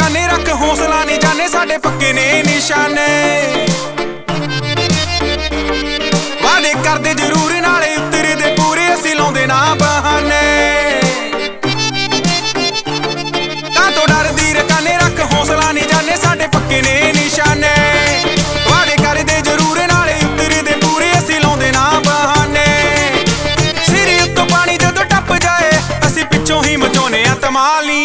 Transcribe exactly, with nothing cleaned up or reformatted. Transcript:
रकाने रख हौसला नहीं जाने साडे पक्के ने निशाने वादे करदे जरूर नाले उतरे दे पूरे असीं लाउंदे ना बहाने तां तो डरदी रकाने रख हौसला नहीं जाने साडे पक्के ने निशाने वादे करदे जरूर नाले उतरे दे पूरे असीं लाउंदे ना बहाने सिर उत्तों पानी जदों टप जाए असीं पिछों ही मचाउने आ धमाल नी